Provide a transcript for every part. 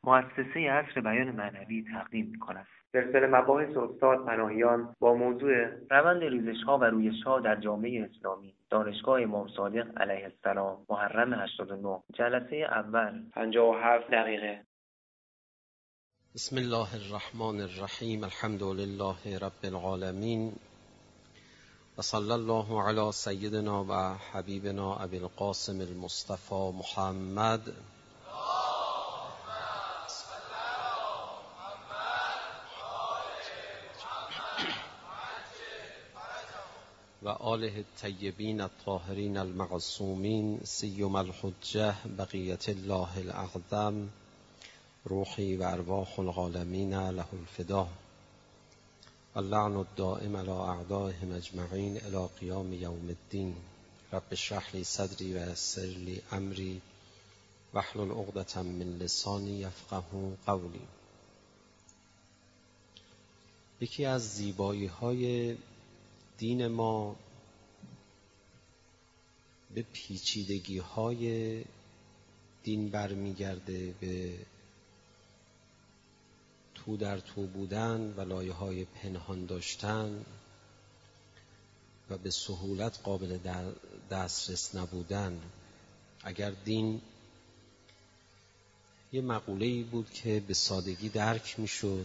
مؤسسه عصر بیان معنوی تقدیم می‌کند. سلسله مباحث استاد پناهیان با موضوع روند ریزش‌ها و رویش‌ها در جامعه اسلامی، دانشگاه امام صادق علیه السلام، محرم 89، جلسه اول، 57 دقیقه. بسم الله الرحمن الرحیم. الحمد لله رب العالمین و صلی الله علی سیدنا و حبیبنا ابی القاسم المصطفى محمد و آله الطیبین الطاهرین المعصومین سیما الحجة بقیة الله الاعظم روحی و ارواح العالمین له الفدا اللعن الدائم على اعدائهم اجمعین الی قیام یوم الدین. رب اشرح لی صدری و یسر لی امری واحلل عقدة من لسانی یفقهوا قولی. یکی از زیبایی های دین ما به پیچیدگی های دین برمیگرده، به تو در تو بودن و لایه های پنهان داشتن و به سهولت قابل دسترس نبودن. اگر دین یه مقوله‌ای بود که به سادگی درک میشد،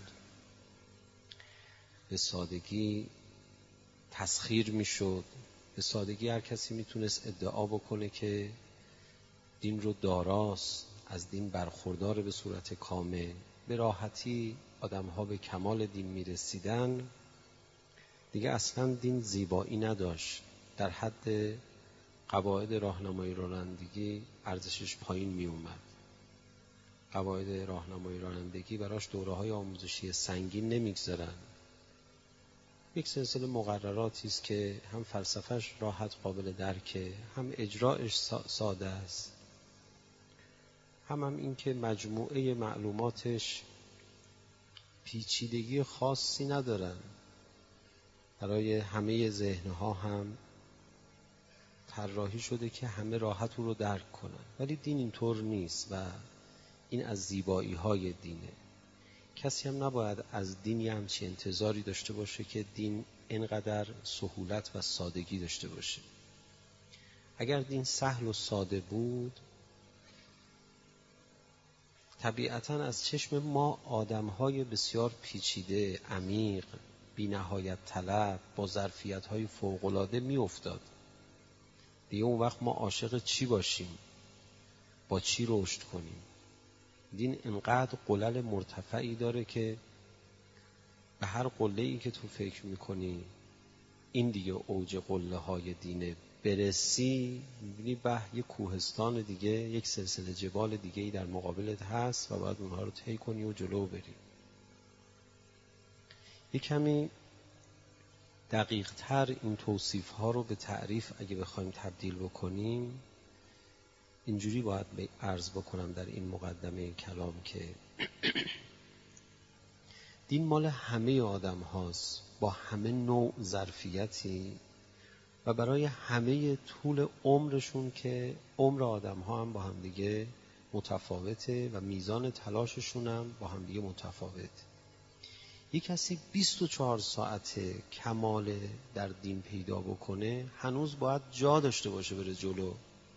به سادگی تسخیر میشد، به سادگی هر کسی میتونست ادعا بکنه که دین رو داراست، از دین برخوردار به صورت کامل، به راحتی آدم‌ها به کمال دین میرسیدن، دیگه اصلا دین زیبایی نداشت. در حد قواعد راهنمایی رانندگی ارزشش پایین می اومد. قواعد راهنمایی رانندگی براش دوره‌های آموزشی سنگین نمیگذارن. یک سلسله مقرراتی است که هم فلسفه‌اش راحت قابل درکه، هم اجراش ساده است، هم این که مجموعه معلوماتش پیچیدگی خاصی ندارن. برای همه ذهنها هم طراحی شده که همه راحت او رو درک کنن، ولی دین اینطور نیست و این از زیبایی های دینه. کسی هم نباید از دین همچین انتظاری داشته باشه که دین اینقدر سهولت و سادگی داشته باشه. اگر دین سهل و ساده بود، طبیعتاً از چشم ما آدم‌های بسیار پیچیده، عمیق، بی نهایت طلب، با ظرفیت‌های فوق‌العاده می‌افتاد. دیگه اون وقت ما عاشق چی باشیم؟ با چی رشد کنیم؟ دین انقدر قلل مرتفعی داره که به هر قله‌ای که تو فکر می‌کنی این دیگه اوج قله‌های دینه، برسی می‌بینی به یک کوهستان دیگه، یک سلسله جبال دیگه‌ای در مقابلت هست و باید اونها رو طی کنی و جلو بری. یک کمی دقیق تر این توصیف ها رو به تعریف اگه بخوایم تبدیل بکنیم، اینجوری باید عرض بکنم در این مقدمه کلام که دین مال همه آدم هاست، با همه نوع ظرفیتی و برای همه طول عمرشون، که عمر آدم ها هم با هم دیگه متفاوته و میزان تلاششون هم با هم دیگه متفاوته. یک کسی 24 ساعته کمال در دین پیدا بکنه، هنوز باید جا داشته باشه بره جلو.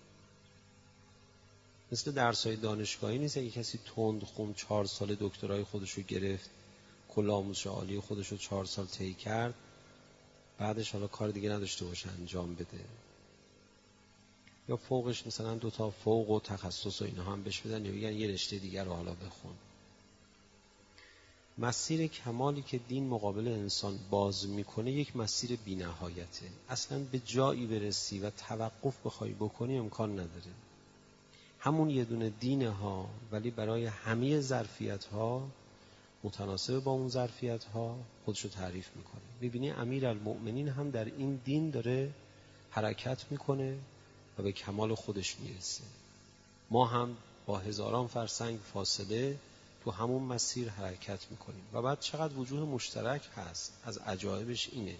مثل درس‌های دانشگاهی نیست یک کسی تند خوند 4 سال دکترای خودشو گرفت، کل آموزش عالی خودشو 4 سال طی کرد، بعدش حالا کار دیگه نداشته باشه انجام بده، یا فوقش مثلا 2 تا فوق و تخصص و اینا هم بهش بدن یا بگن یه رشته دیگر رو حالا بخون. مسیر کمالی که دین مقابل انسان باز میکنه یک مسیر بی نهایته. اصلا به جایی برسی و توقف بخوای بکنی امکان نداره. همون یه دونه دینه ها، ولی برای همه ظرفیت ها متناسب با اون ظرفیت ها خودشو تعریف میکنه. ببینی امیرالمؤمنین هم در این دین داره حرکت میکنه و به کمال خودش میرسه. ما هم با هزاران فرسنگ فاصله تو همون مسیر حرکت میکنیم و بعد چقدر وجوه مشترک هست. از عجایبش اینه،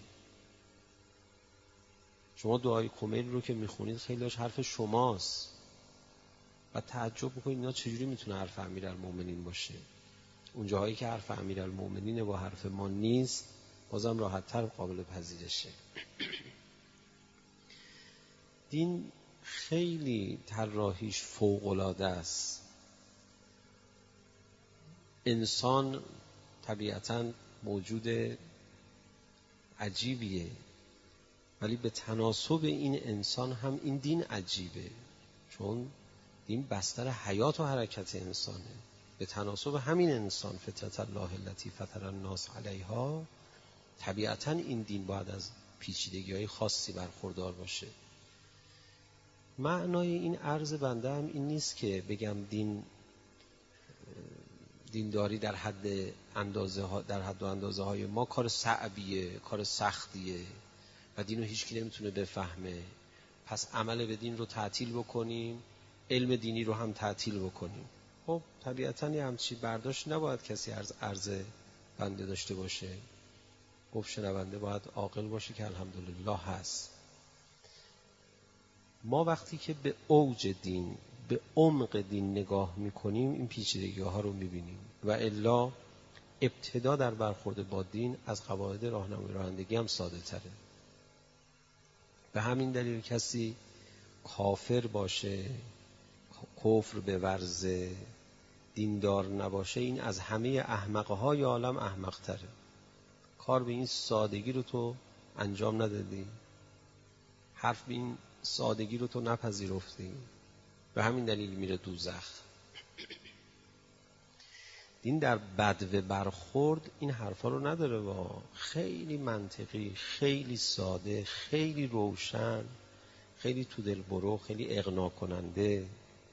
شما دعای کمیل رو که میخونید خیلیش حرف شماست، و تعجب میکنید اینا چجوری میتونه حرف امیرالمومنین باشه. اون جاهایی که حرف امیرالمومنین با حرف ما نیست بازم راحت‌تر قابل پذیرشه. دین خیلی طراحیش فوق‌العاده است. انسان طبیعتاً موجود عجیبیه، ولی به تناسب این انسان هم این دین عجیبه، چون دین بستر حیات و حرکت انسانه. به تناسب همین انسان، فطرت الله التي فطر الناس علیها، طبیعتاً این دین باید از پیچیدگی‌های خاصی برخوردار باشه. معنای این عرض بنده هم این نیست که بگم دینداری در حد و اندازه های ما کار صعبیه، کار سختیه و دینو هیچکی نمیتونه بفهمه، پس عمل به دین رو تعطیل بکنیم، علم دینی رو هم تعطیل بکنیم. خب طبیعتاً یه همچی برداشت نباید کسی عرض بنده داشته باشه. گفت شنونده باید عاقل باشه که الحمدلله هست. ما وقتی که به اوج دین، به عمق دین نگاه میکنیم این پیچیدگی ها رو میبینیم و الا ابتدا در برخورد با دین از قواعد راهنمایی رانندگی هم ساده تره. به همین دلیل کسی کافر باشه، کفر به ورزه، دیندار نباشه، این از همه احمقهای عالم احمق تره. کار به این سادگی رو تو انجام ندادی، حرف به این سادگی رو تو نپذیرفتی، به همین دلیل میره دوزخ. دین در بدو برخورد این حرفا رو نداره و خیلی منطقی، خیلی ساده، خیلی روشن، خیلی تو دل برو، خیلی اقناع کننده.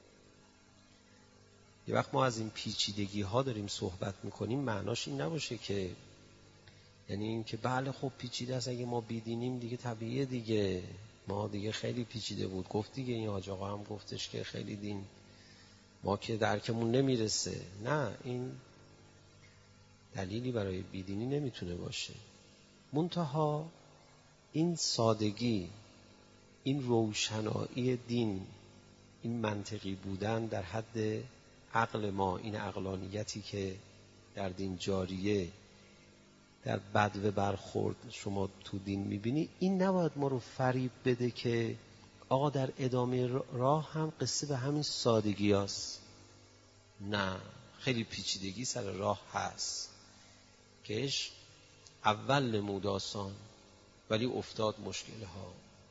یه وقت ما از این پیچیدگی ها داریم صحبت میکنیم معناش این نباشه که یعنی این که بله خب پیچیده است، اگه ما بیدینیم دیگه طبیعیه دیگه، ما دیگه خیلی پیچیده بود. گفت دیگه این حاج آقا هم گفتش که خیلی دین ما که درکمون نمیرسه. نه، این دلیلی برای بیدینی نمیتونه باشه. منتها این سادگی، این روشنایی دین، این منطقی بودن در حد عقل ما، این عقلانیتی که در دین جاریه، در بدو برخورد شما تو دین میبینی، این نباید ما رو فریب بده که آقا در ادامه راه هم قصه به همین سادگی هست. نه، خیلی پیچیدگی سر راه هست کهش اول نمود آسان ولی افتاد مشکل ها.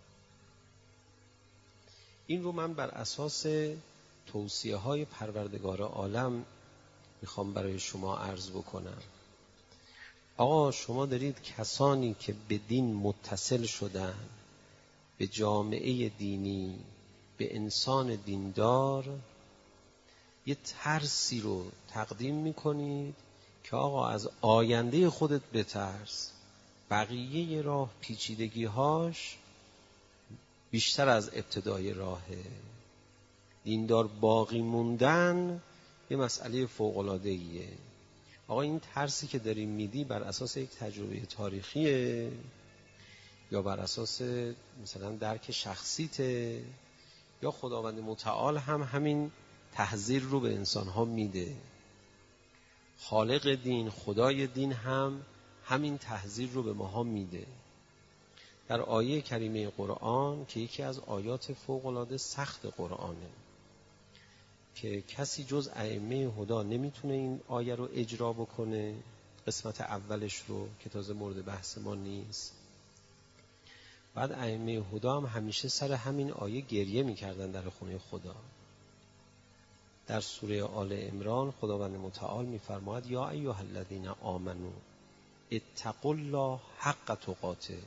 این رو من بر اساس توصیه های پروردگار عالم میخوام برای شما عرض بکنم. آقا شما دارید کسانی که به دین متصل شدن، به جامعه دینی، به انسان دیندار، یه ترسی رو تقدیم میکنید که آقا از آینده خودت بترس، بقیه راه پیچیدگی هاش بیشتر از ابتدای راهه. دیندار باقی موندن یه مسئله فوق‌العاده‌ایه. آقا این ترسی که داری میدی بر اساس یک تجربه تاریخیه یا بر اساس مثلا درک شخصیته یا خداوند متعال هم همین تحذیر رو به انسان‌ها میده. خالق دین، خدای دین هم همین تحذیر رو به ماها میده. در آیه کریمه قرآن که یکی از آیات فوق‌العاده سخت قرآنه که کسی جز ائمه هدا نمیتونه این آیه رو اجرا بکنه، قسمت اولش رو که تازه مورد بحث ما نیست. بعد ائمه هدا هم همیشه سر همین آیه گریه میکردن در خونه خدا. در سوره آل عمران خداوند متعال میفرماید یا ایها الذین آمنو اتقوا الله حق تقاته.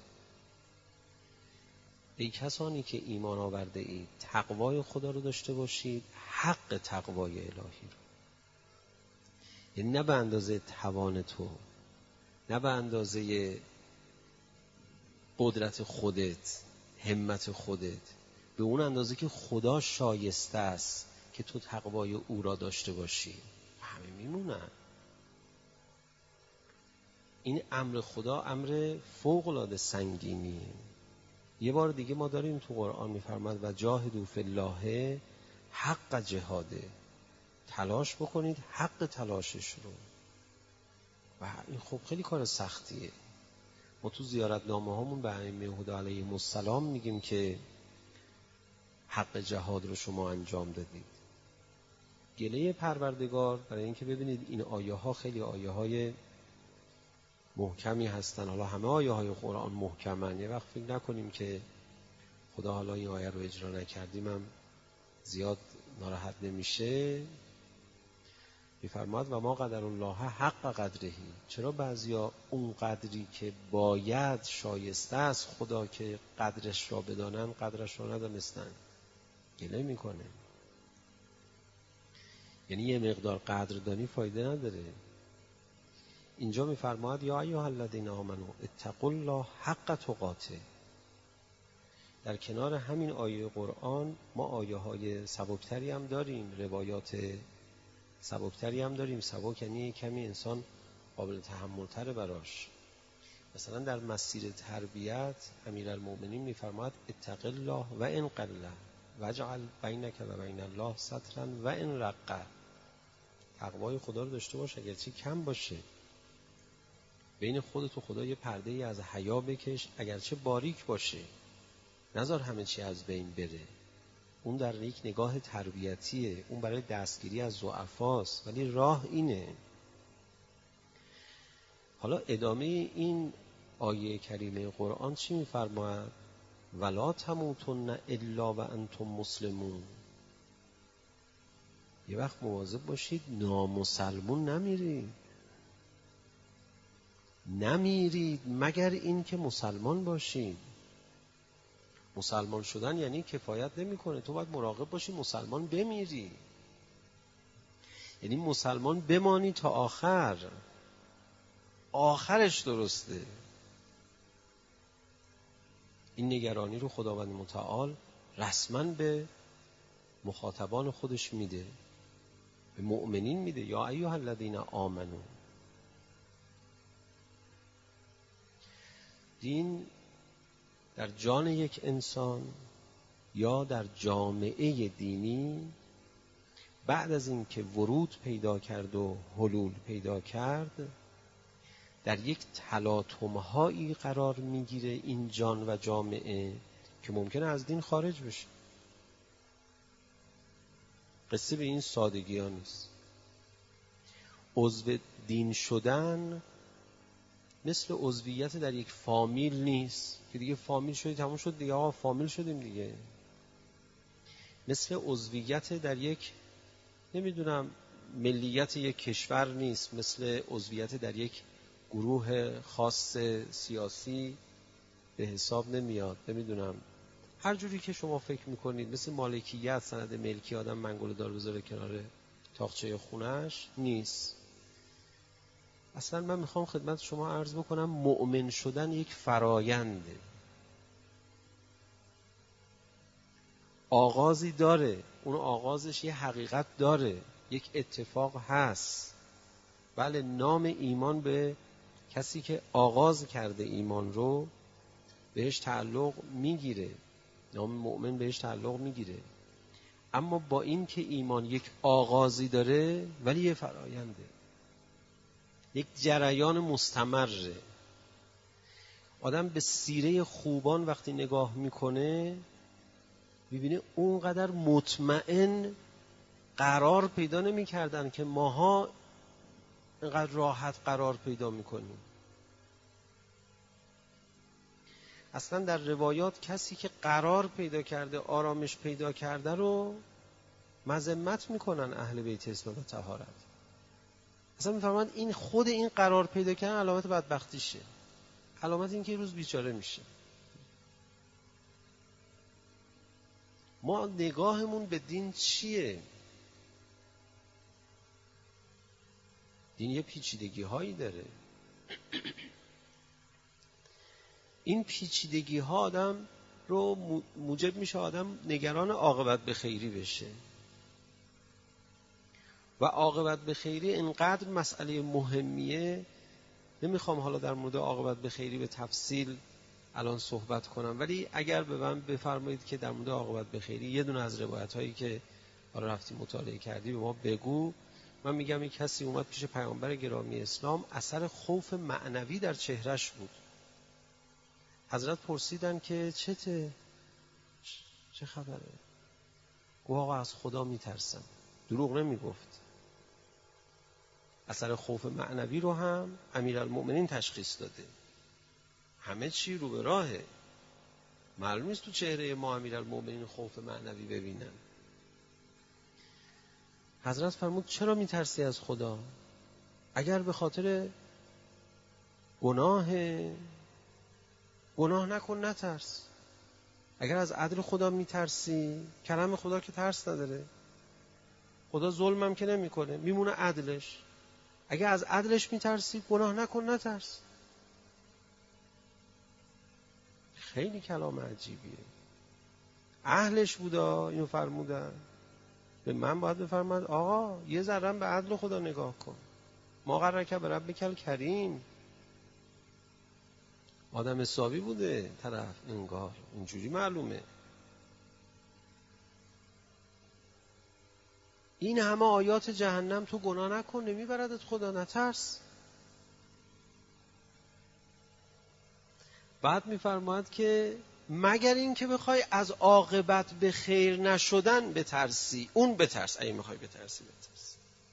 ای کسانی که ایمان آورده اید تقوای خدا رو داشته باشید، حق تقوای الهی رو. یعنی نه به اندازه توان تو، نه به اندازه قدرت خودت، همت خودت، به اون اندازه که خدا شایسته است که تو تقوای او را داشته باشی. همه میمونن. این امر خدا امر فوق‌العاده سنگینیه. یه بار دیگه ما داریم تو قرآن میفرماد و جاهدوا فی الله حق حق جهاده، تلاش بکنید حق تلاشش رو. و این خب خیلی کار سختیه. ما تو زیارتنامه هامون به ائمه هدی علیهم السلام میگیم که حق جهاد رو شما انجام دادید. گله پروردگار برای اینکه ببینید این آیه ها خیلی آیه های محکمی هستن. حالا همه آیه های قرآن محکمن، یه وقت فکر نکنیم که خدا حالا این آیه رو اجرا نکردیم هم زیاد ناراحت نمیشه. میفرماد و ما قدر الله حق قدرهی. چرا بعضیا اون قدری که باید شایسته است خدا که قدرش را بدانن قدرش را ندانستن؟ گله میکنه. یعنی یه مقدار قدردانی فایده نداره. اینجا میفرماد یا ایها الذین آمنوا اتقوا الله حق تقاته. در کنار همین آیه قرآن ما آیه های سبکتری هم داریم، روایات سبکتری هم داریم. سبک یعنی کمی انسان قابل تحمل‌تر براش. مثلا در مسیر تربیت امیرالمؤمنین میفرماد اتق الله و ان قل واجعل بینک و بین الله سترا و ان رق. تقوای خدا رو داشته باش اگرچه کم باشه. بین خودت و خدا یه پرده ای از حیا بکش اگرچه باریک باشه. نذار همه چی از بین بره. اون در یک نگاه تربیتیه، اون برای دستگیری از ضعفاست، ولی راه اینه. حالا ادامه این آیه کریمه قرآن چی میفرماید؟ ولا تموتن الا و انتم مسلمون. یه وقت مواظب باشید نامسلمون نمیرید مگر این که مسلمان باشید. مسلمان شدن یعنی کفایت نمیکنه، تو باید مراقب باشی مسلمان بمیری. یعنی مسلمان بمانی تا آخرش درسته. این نگرانی رو خداوند متعال رسما به مخاطبان خودش میده، به مؤمنین میده. یا ایها الذین آمنو. دین در جان یک انسان یا در جامعه دینی بعد از این که ورود پیدا کرد و حلول پیدا کرد در یک تلاطم‌هایی قرار میگیره این جان و جامعه که ممکنه از دین خارج بشه. قصه به این سادگی ها نیست. عضو دین شدن مثل عضویت در یک فامیل نیست که دیگه فامیل شدی تموم شد دیگه، آقا فامیل شدیم دیگه. مثل عضویت در یک ملیت یک کشور نیست، مثل عضویت در یک گروه خاص سیاسی به حساب نمیاد. هر جوری که شما فکر میکنید، مثل مالکیت، سند ملکی آدم منگول دار بذاره کنار تاقچه خونش نیست. اصلا من میخوام خدمت شما عرض بکنم مؤمن شدن یک فراینده، آغازی داره. اون آغازش یه حقیقت داره، یک اتفاق هست. بله، نام ایمان به کسی که آغاز کرده ایمان رو بهش تعلق میگیره، نام مؤمن بهش تعلق میگیره. اما با این که ایمان یک آغازی داره ولی یه فراینده، یک جریان مستمره. آدم به سیره خوبان وقتی نگاه میکنه میبینه اونقدر مطمئن قرار پیدا نمیکردن که ماها اینقدر راحت قرار پیدا میکنیم. اصلا در روایات کسی که قرار پیدا کرده، آرامش پیدا کرده رو مذمت میکنن اهل بیت اسلام و طهارت. اصلا میفرمایند این خود این قرار پیدا کردن علامت بدبختیشه، علامت این که روز بیچاره میشه. ما نگاهمون به دین چیه؟ دین یه پیچیدگی هایی داره. این پیچیدگی ها آدم رو موجب میشه آدم نگران عاقبت به خیری بشه. و عاقبت به خیری اینقدر مسئله مهمیه، نمیخوام حالا در مورد عاقبت به خیری به تفصیل الان صحبت کنم، ولی اگر به من بفرمایید که در مورد عاقبت به خیری یه دونه از روایت هایی که حالا رفتی مطالعه کردی به ما بگو. من میگم یک کسی اومد پیش پیامبر گرامی اسلام، اثر خوف معنوی در چهرش بود. حضرت پرسیدن که چه خبره؟ گفت آقا از خدا میترسم. دروغ نمیگفت. اثر خوف معنوی رو هم امیرالمؤمنین تشخیص داده. همه چی رو به راهه. معلوم نیست تو چهره ما امیرالمؤمنین خوف معنوی ببینن. حضرت فرمود چرا میترسی از خدا؟ اگر به خاطر گناه نکن، نترس. اگر از عدل خدا میترسی، کرم خدا که ترس نداره. خدا ظلمم که نمیکنه، میمونه عدلش. اگر از عدلش میترسی، گناه نکن، نترس. خیلی کلام عجیبیه. اهلش بودا اینو فرمودن. به من باید بفرماد آقا یه ذره به عدل خدا نگاه کن. ما قراره که به ربک کریم. آدم حسابی بوده طرف، انگار اینجوری معلومه. این همه آیات جهنم، تو گناه نکن نمیبردت خدا، نترس. بعد میفرماید که مگر این که بخوای از عاقبت به خیر نشدن بترسی، اون بترس. اگه میخوای بترسی بترس.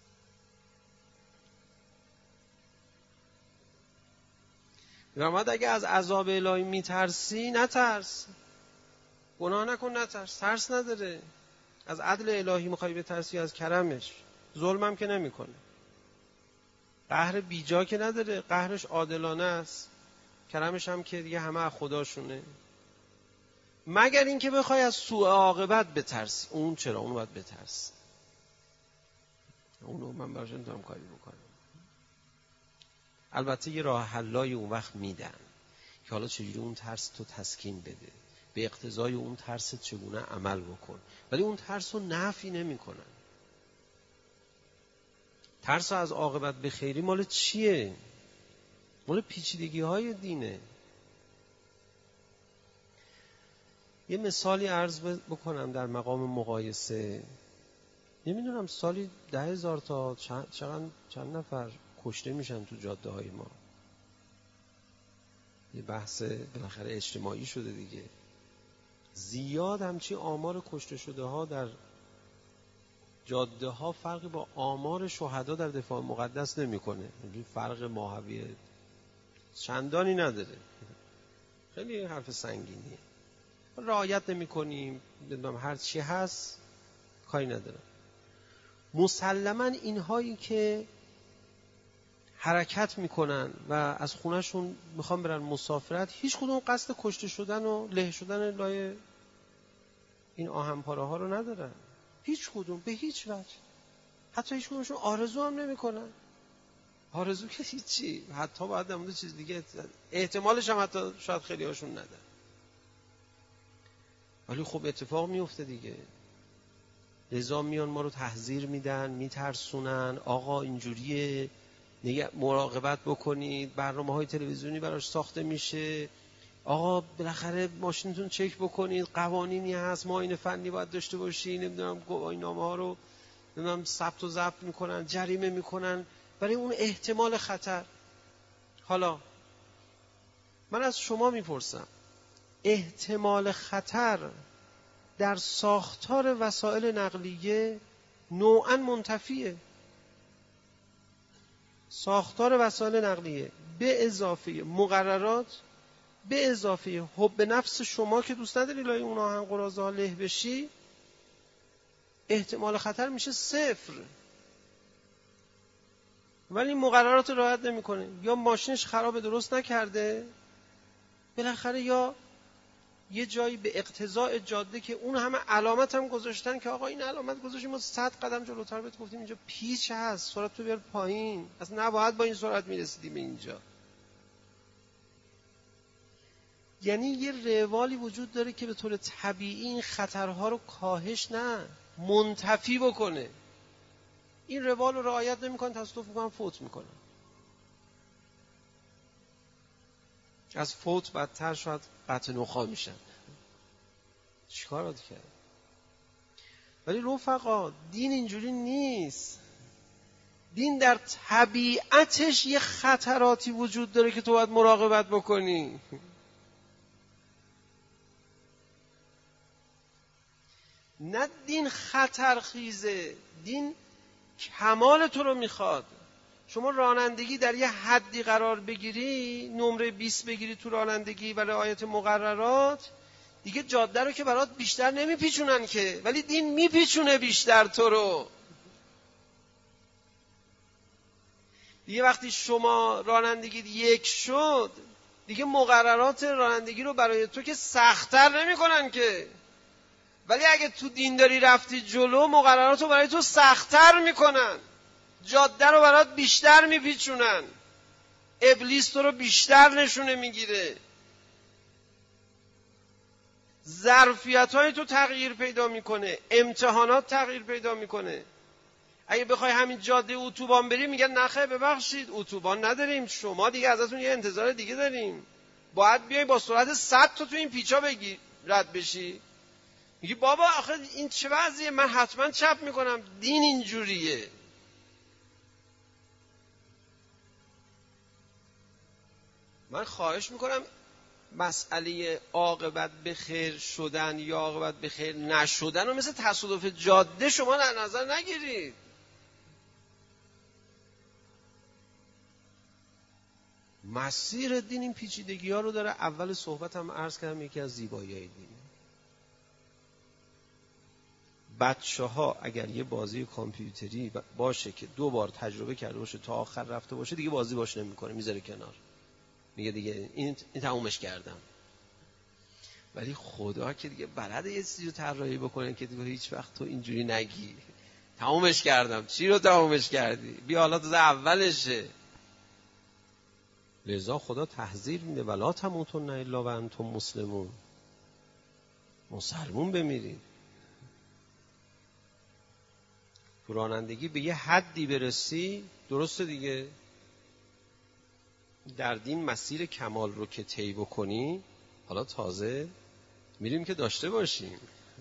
میفرماید اگه از عذاب الهی میترسی، نترس. گناه نکن، نترس. ترس نداره. از عدل الهی میخوای بترسی، از کرمش. ظلمم که نمیکنه. قهر بیجا که نداره. قهرش عادلانه است. کرمش هم که دیگه همه از خداشونه. مگر این که بخوای از سوء عاقبت بترسی، اون چرا؟ اون باید بترسی. اونو من براش نمیتونم کاری بکنم. البته یه راه حلای اون وقت میدن که حالا چجوری اون ترس تو تسکین بده، به اقتضای اون ترس چگونه عمل بکن، ولی اون ترس رو نفی نمی کنن. ترس از عاقبت به خیری مال چیه؟ مال پیچیدگی های دینه. یه مثالی عرض بکنم در مقام مقایسه. نمیدونم سالی 10,000 تا چند نفر کشته میشن تو جاده های ما. یه بحث بالاخره اجتماعی شده دیگه. زیاد همچی آمار کشته شده ها در جاده ها فرقی با آمار شهدا در دفاع مقدس نمیکنه. فرق ماهویه چندانی نداره. خیلی حرف سنگینیه. رعایت نمی کنیم، هر چی هست کاری ندارم. مسلماً اینهایی که حرکت میکنن و از خونهشون میخوان برن مسافرت، هیچ کدوم قصد کشته شدن و له شدن لای این آهنپاره ها رو ندارن. هیچ کدوم، به هیچ وجه. حتی هیچ کدومشون آرزو هم نمیکنن. آرزو که هیچی. حتی باید نمونده چیز دیگه، احتمالش هم حتی شاید خیلی هاشون ندن. ولی خب اتفاق میفته دیگه. لذا میان ما رو تحذیر میدن، میترسونن. آقا اینجوریه، مراقبت بکنید، برنامه‌های تلویزیونی براش ساخته میشه. آقا بالاخره ماشینتون چک بکنید، قوانینی هست، معاینه فنی باید داشته باشی، نمیدونم گواهینامه‌ها رو نمیدونم ثبت و ضبط میکنن، جریمه میکنن برای اون احتمال خطر. حالا من از شما میپرسم، احتمال خطر در ساختار وسایل نقلیه نوعاً منتفیه. ساختار وسایل نقلیه به اضافه مقررات، به اضافه حب نفس شما که دوست نداری لای اون آهن قراضه ها له بشی، احتمال خطر میشه 0. ولی مقررات رعایت نمیکنه، یا ماشینش خرابه درست نکرده، بالاخره یا یه جایی به اقتضاء جاده که اون همه علامت هم گذاشتن که آقا این علامت گذاشتیم، ما 100 قدم جلوتر بهت گفتیم اینجا پیچ هست، سرعت تو بیار پایین، اصلا نباید با این سرعت میرسیدیم به اینجا. یعنی یه روالی وجود داره که به طور طبیعی این خطرها رو کاهش نه منتفی بکنه. این روال رو رعایت نمی‌کنن، تصادف می‌کنن، فوت می‌کنن. از فوت بدتر شاید قطع نخاع میشن. چیکار باید کرد؟ ولی رفقا دین اینجوری نیست. دین در طبیعتش یه خطراتی وجود داره که تو باید مراقبت بکنی. نه دین خطرخیزه، دین کمال تو رو میخواد. شما رانندگی در یه حدی قرار بگیری، نمره 20 بگیری تو رانندگی و رعایت مقررات، دیگه جاده رو که برات بیشتر نمیپیچونن که، ولی دین میپیچونه بیشتر تو رو. دیگه وقتی شما رانندگی 1 شد، دیگه مقررات رانندگی رو برای تو که سخت‌تر نمی‌کنن که، ولی اگه تو دین داری رفتی جلو، مقررات رو برای تو سخت‌تر میکنن، جاده رو برات بیشتر میپیچونن، ابلیس تو رو بیشتر نشونه میگیره، ظرفیت‌های تو تغییر پیدا میکنه، امتحانات تغییر پیدا میکنه. اگه بخوای همین جاده اتوبان بری، میگن نخیر ببخشید اتوبان نداریم، شما دیگه ازتون یه انتظار دیگه داریم، باید بیای با سرعت 100 تا تو این پیچا رد بشی. میگی بابا آخه این چه وضعیه، من حتما چپ میکنم، دین اینجوریه. من خواهش میکنم مسئله عاقبت به خیر شدن یا عاقبت به خیر نشدن رو مثل تصادف جاده شما در نظر نگیرید. مسیر دین این پیچیدگی ها رو داره. اول صحبت هم عرض کردم یکی از زیبایی های دین. بچه ها اگر یه بازی کامپیوتری باشه که 2 بار تجربه کرده باشه تا آخر رفته باشه، دیگه بازی باش نمیکنه، میذاره کنار، میگه دیگه این تمومش کردم. ولی خدا که دیگه بلده یه چیزی رو طراحی بکنه که دیگه هیچ وقت تو اینجوری نگی تمومش کردم. چی رو تمومش کردی؟ بیا حالا تو اولشه. لذا خدا تحذیر میده ولا تموتن الا و انتم مسلمون، مسلمون بمیرید. تو رانندگی به یه حدی برسی، درسته دیگه، در دین مسیر کمال رو که طی بکنی، حالا تازه میریم که داشته باشیم.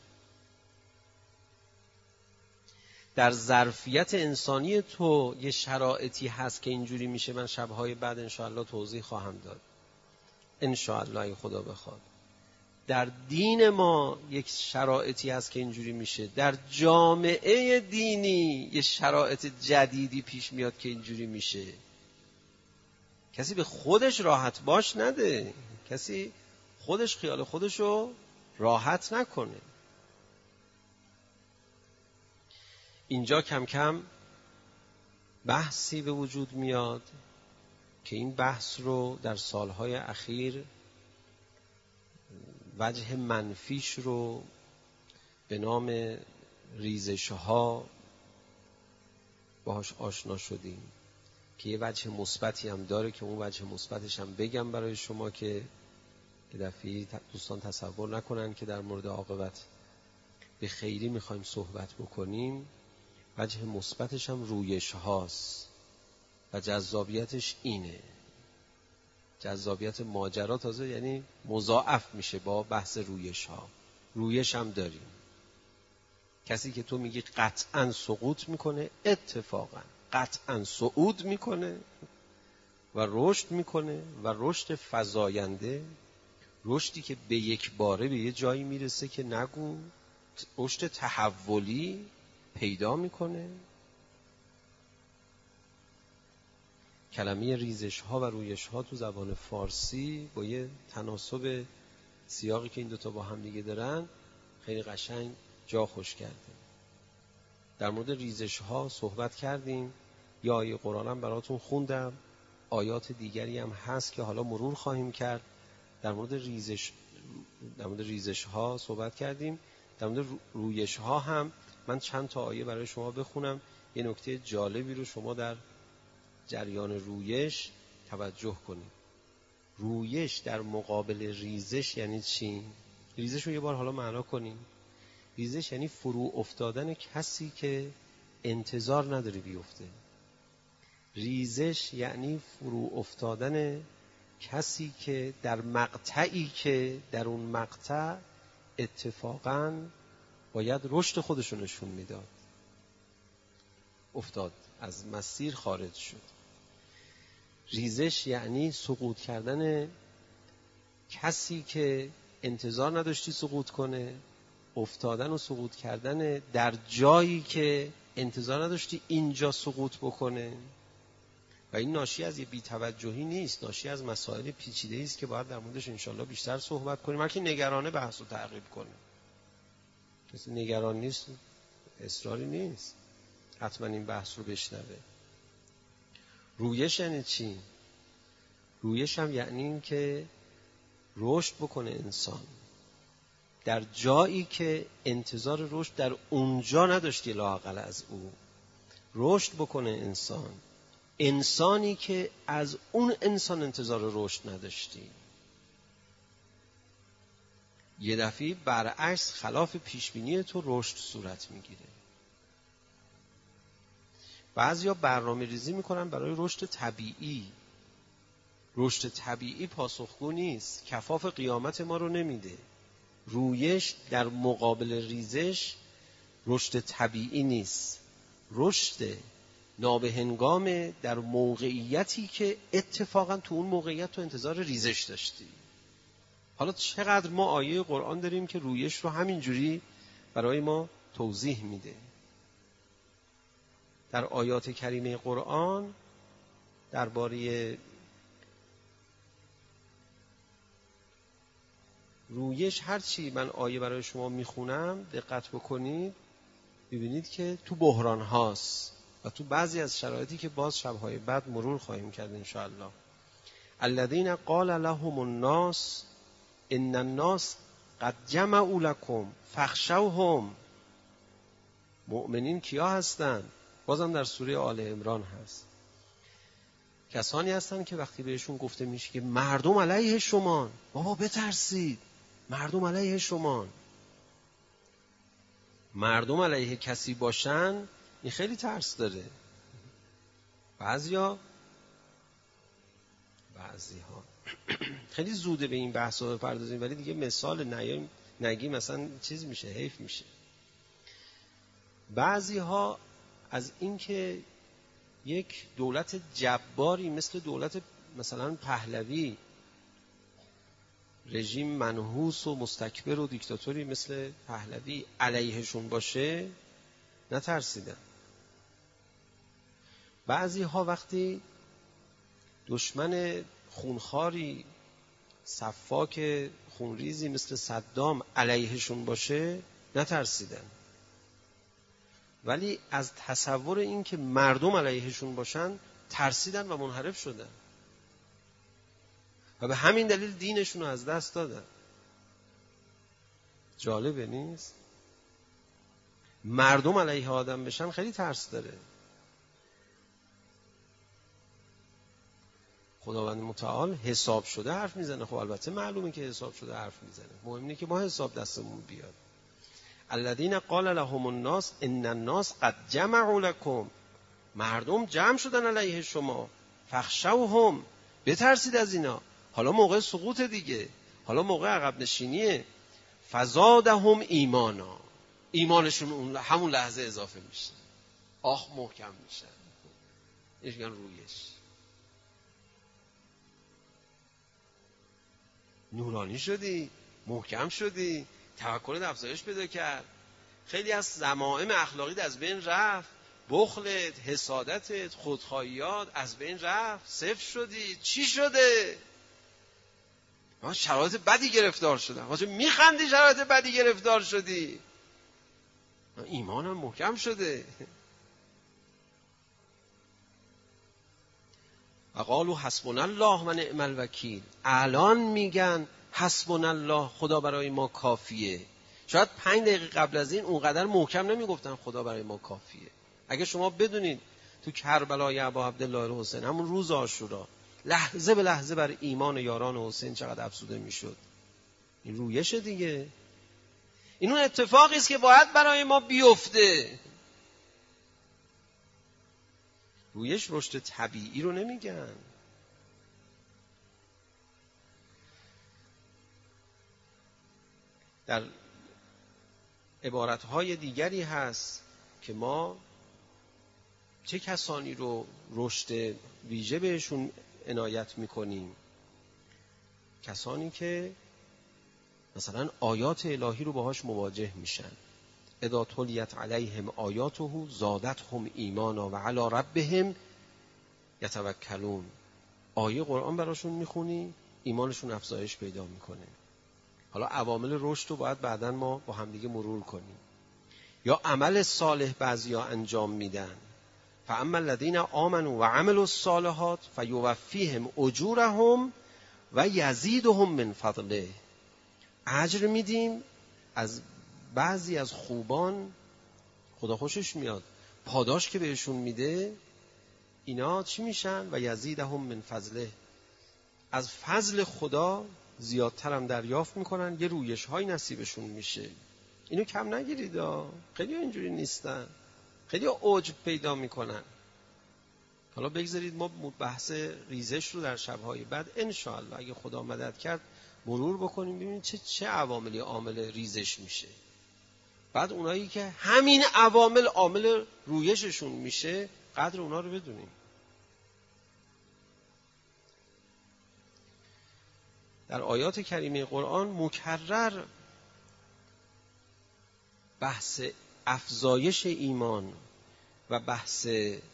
در ظرفیت انسانی تو یه شرایطی هست که اینجوری میشه. من شبهای بعد انشاءالله توضیح خواهم داد، انشاءالله اگه خدا بخواد. در دین ما یک شرایطی هست که اینجوری میشه. در جامعه دینی یه شرایط جدیدی پیش میاد که اینجوری میشه. کسی به خودش راحت باش نده، کسی خودش خیال خودشو راحت نکنه. اینجا کم کم بحثی به وجود میاد که این بحث رو در سالهای اخیر وجه منفیش رو به نام ریزش‌ها باهاش آشنا شدیم که یه وجه مثبتی هم داره که اون وجه مثبتش هم بگم برای شما که دفعی دوستان تصور نکنن که در مورد عاقبت به خیری میخوایم صحبت بکنیم. وجه مثبتش هم رویش هاست و جذابیتش اینه. جذابیت ماجرا تازه یعنی مضاعف میشه با بحث رویش ها. رویش هم داریم. کسی که تو میگی قطعا سقوط میکنه، اتفاقا قطعا صعود میکنه و رشد میکنه و رشد فزاینده، رشدی که به یک باره به یه جایی میرسه که نگو، رشد تحولی پیدا میکنه. کلمه ریزش ها و رویش ها تو زبان فارسی با یه تناسب سیاقی که این دوتا با هم دیگه دارن خیلی قشنگ جا خوش کرده. در مورد ریزش ها صحبت کردیم، یا آیه قرآن هم براتون خوندم، آیات دیگری هم هست که حالا مرور خواهیم کرد. در مورد ریزش ها صحبت کردیم. در مورد رویش ها هم من چند تا آیه برای شما بخونم. یه نکته جالبی رو شما در جریان رویش توجه کنید. رویش در مقابل ریزش یعنی چی؟ ریزش رو یه بار حالا معنا کنیم. ریزش یعنی فرو افتادن کسی که انتظار نداره بیفته. ریزش یعنی فرو افتادن کسی که در مقطعی که در اون مقطع اتفاقاً باید رشد خودشو نشون میداد. افتاد، از مسیر خارج شد. ریزش یعنی سقوط کردن کسی که انتظار نداشتی سقوط کنه، افتادن و سقوط کردن در جایی که انتظار نداشتی اینجا سقوط بکنه. و این ناشی از یه بی‌توجهی نیست، ناشی از مسائل پیچیده‌ای است که باید در موردش انشالله بیشتر صحبت کنیم. هر کی نگرانه بحث رو تعقیب کنه. کسی نگران نیست، اصراری نیست حتما این بحث رو بشنوه. رویش یعنی چی؟ رویش هم یعنی این که رشد بکنه انسان در جایی که انتظار رشد در اونجا نداشتی، لااقل از او رشد بکنه انسان، انسانی که از اون انسان انتظار رشد نداشتی. یه دفعه برعکس خلاف پیشبینی تو رشد صورت میگیره. بعضیا برنامه ریزی میکنن برای رشد طبیعی. رشد طبیعی پاسخگو نیست، کفاف قیامت ما رو نمیده. رویش در مقابل ریزش رشد طبیعی نیست، رشد نابهنگام در موقعیتی که اتفاقا تو اون موقعیت تو انتظار ریزش داشتی. حالا چقدر ما آیه قرآن داریم که رویش رو همینجوری برای ما توضیح میده. در آیات کریمه قرآن درباره رویش هرچی من آیه برای شما میخونم دقت بکنید ببینید که تو بحران هاست و تو بعضی از شرایطی که باز شبهای بعد مرور خواهیم کرد انشاءالله. الذین قال لهم الناس ان الناس قد جمعوا لكم فاخشوهم. مؤمنین کیا هستند؟ بازم در سوره آل عمران هست. کسانی هستند که وقتی بهشون گفته میشه که مردم علیه شما، بابا بترسید، مردم علیه شما. مردم علیه کسی باشن این خیلی ترس داره. بعضی‌ها خیلی زوده به این بحثا بپردازیم، ولی دیگه مثال نگیم مثلا چیز میشه، حیف میشه. بعضی‌ها از اینکه یک دولت جباری مثل دولت مثلا پهلوی، رژیم منحوس و مستکبر و دیکتاتوری مثل پهلوی علیهشون باشه نترسیدن. بعضی ها وقتی دشمن خونخواری سفاک خونریزی مثل صدام علیهشون باشه نترسیدن، ولی از تصور این که مردم علیهشون باشن ترسیدن و منحرف شدن و به همین دلیل دینشون رو از دست دادن. جالبه نیست؟ مردم علیه آدم بشن خیلی ترس داره. خداوند متعال حساب شده حرف میزنه. خب البته معلومه که حساب شده حرف میزنه، مهم اینه که ما حساب دستمون بیاد. الذین قال لهم الناس ان الناس قد جمعوا لكم. مردم جمع شدن علیه شما، فخشوهم، بترسید از اینا. حالا موقع سقوط دیگه، حالا موقع عقب نشینیه. فزادهم ایمانا، ایمانشون همون لحظه اضافه میشه، محکم میشن. اینش میگن رویش. نورانی شدی، محکم شدی، توکلت افزایش پیدا کرد، خیلی از ضمائم اخلاقیت از بین رفت، بخلت، حسادتت، خودخواهیات از بین رفت، صفر شدی. چی شده؟ من شرایط بدی گرفتار شدم. واسه میخندی شرایط بدی گرفتار شدی؟ ایمانم محکم شده. و قالوا حسبنا الله و نعم الوکیل. الان میگن حسبنا الله، خدا برای ما کافیه. شاید 5 دقیقه قبل از این اونقدر محکم نمیگفتن خدا برای ما کافیه. اگه شما بدونید تو کربلای ابا عبدالله الحسین، همون روز عاشورا، لحظه به لحظه بر ایمان یاران حسین چقدر افزوده میشد. این رویش دیگه. این اون اتفاقی است که باید برای ما بیفته. رویش رشد طبیعی رو نمیگن. در عبارتهای دیگری هست که ما چه کسانی رو رشد ویژه بهشون عنایت میکنیم؟ کسانی که مثلا آیات الهی رو باهاش مواجه میشن. اذا تلیت علیهم آیاته زادتهم ایمانا و علی ربهم یتوکلون. آیه قرآن براشون میخونی، ایمانشون افزایش پیدا میکنه. حالا عوامل رشد رو باید بعداً ما با همدیگه مرور کنیم. یا عمل صالح بعضیا انجام میدن. فاما الذین آمنوا و عملوا الصالحات فیوفیهم اجورهم و یزیدهم من فضله. اجر میدیم از بعضی از خوبان، خدا خوشش میاد، پاداش که بهشون میده اینا چی میشن؟ و یزیدهم من فضله، از فضل خدا زیادتر هم دریافت میکنن، یه رویش های نصیبشون میشه. اینو کم نگیرید، خیلی اینجوری نیستن، خیلی عجب پیدا میکنن. حالا بگذارید ما بحث ریزش رو در شبهای بعد انشاءالله اگه خدا مدد کرد مرور بکنیم، ببینید چه عواملی عامل ریزش میشه. بعد اونایی که همین عوامل عامل رویششون میشه قدر اونا رو بدونیم. در آیات کریمه قرآن مکرر بحث افزایش ایمان و بحث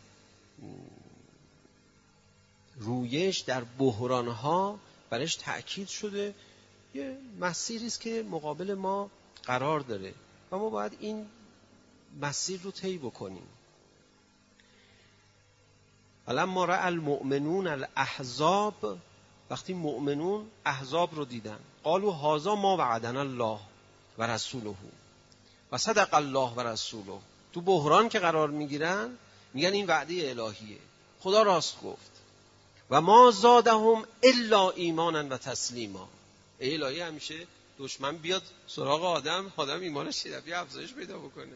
رویش در بحرانها برش تأکید شده. یه مسیری است که مقابل ما قرار داره و ما باید این مسیر رو طی بکنیم. ولما رأى المؤمنون الاحزاب، وقتی مؤمنون احزاب رو دیدن، قالوا هذا ما وعدنا الله و رسوله و صدق الله و رسوله. تو بحران که قرار میگیرن میگن این وعده الهیه، خدا راست گفت. و ما زادهم الا ایمانا و تسلیما. الهی همیشه دشمن بیاد سراغ آدم ایمانش یه افزایش پیدا بکنه.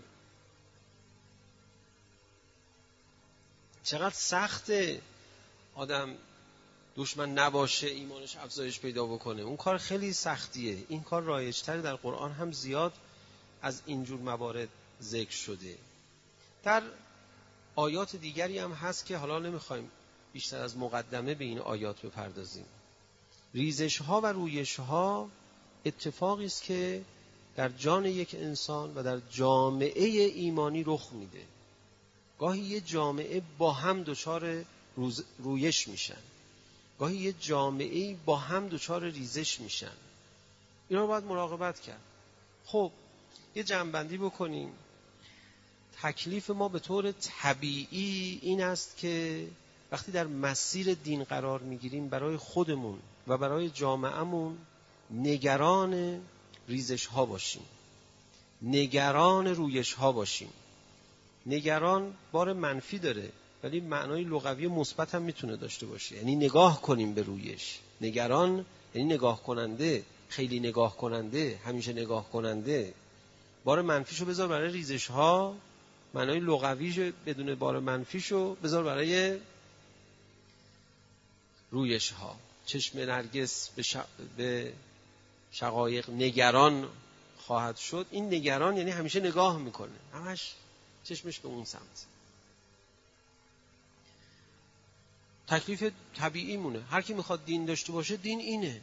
چقدر سخته آدم دشمن نباشه ایمانش افزایش پیدا بکنه. اون کار خیلی سختیه. این کار رایج‌تر در قرآن هم زیاد از اینجور موارد ذکر شده. در آیات دیگری هم هست که حالا نمیخوایم بیشتر از مقدمه به این آیات بپردازیم. ریزش ها و رویش ها اتفاقی است که در جان یک انسان و در جامعه ایمانی رخ میده. گاهی یه جامعه با هم دچار رویش میشن، گاهی یه جامعه با هم دچار ریزش میشن. اینا رو باید مراقبت کرد. خب یه جمع‌بندی بکنیم. تکلیف ما به طور طبیعی این است که وقتی در مسیر دین قرار میگیریم برای خودمون و برای جامعهمون نگران ریزش ها باشیم، نگران رویش ها باشیم. نگران بار منفی داره ولی معنای لغوی مثبت هم میتونه داشته باشه. یعنی نگاه کنیم به رویش. نگران یعنی نگاه کننده، خیلی نگاه کننده، همیشه نگاه کننده. بار منفیشو بذار برای ریزش ها، معنای لغویش بدون بار منفیشو بذار برای رویش ها. چشم نرگس به شقایق نگران خواهد شد. این نگران یعنی همیشه نگاه میکنه، همش چشمش به اون سمت. تکلیف طبیعی مونه. هر کی میخواد دین داشته باشه دین اینه.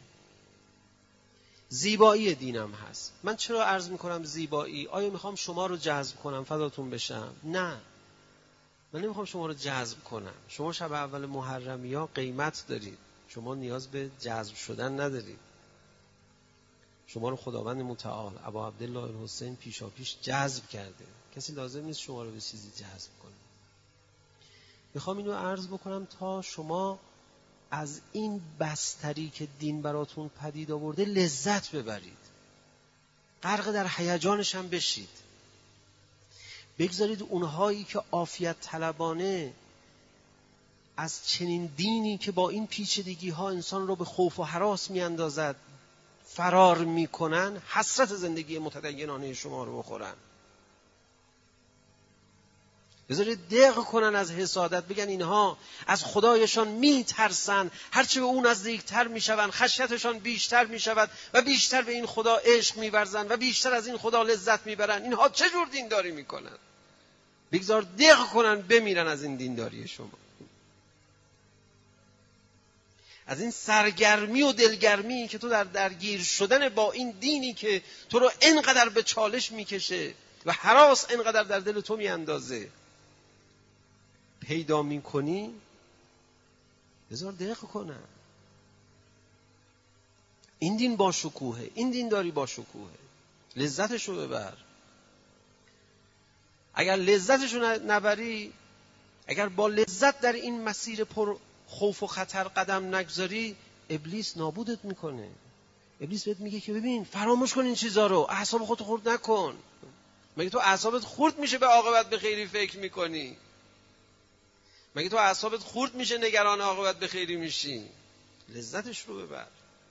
زیبایی دینم هست. من چرا عرض میکنم زیبایی؟ آیا میخوام شما رو جذب کنم فداتون بشم؟ نه، من نمیخوام شما رو جذب کنم. شما شب اول محرمی ها قیمت دارید، شما نیاز به جذب شدن ندارید. شما رو خداوند متعال ابا عبدالله الحسین پیشاپیش جذب کرده. کسی لازم نیست شما رو به چیزی جذب کنه. میخوام اینو عرض بکنم تا شما از این بستری که دین براتون پدید آورده لذت ببرید، غرق در هیجانش هم بشید. بگذارید اونهایی که عافیت طلبانه از چنین دینی که با این پیچیدگی ها انسان رو به خوف و هراس میاندازد فرار میکنن، حسرت زندگی متدینانه شما رو بخورن. بذارید دق کنن از حسادت، بگن اینها از خدایشان میترسن، هرچه به اون نزدیکتر میشون خشیتشان بیشتر میشود و بیشتر به این خدا عشق میورزن و بیشتر از این خدا لذت میبرن. اینها چه جور دینداری میکنن؟ بگذار دق کنن بمیرن از این دینداری شما، از این سرگرمی و دلگرمی که تو در درگیر شدن با این دینی که تو رو اینقدر به چالش میکشه و هراس اینقدر در دل تو میاندازه پیدا میکنی. بذار دق کنن. این دین با شکوهه، این دینداری با شکوهه، لذتش رو ببر. اگر لذتش رو نبری، اگر با لذت در این مسیر پر خوف و خطر قدم نگذاری، ابلیس نابودت میکنه. ابلیس بهت میگه که ببین فراموش کن این چیزا رو، اعصاب خودت خورد نکن. مگه تو اعصابت خورد میشه به عاقبت به خیری فکر میکنی؟ مگه تو اعصابت خورد میشه نگران عاقبت به خیری میشی؟ لذتش رو ببر.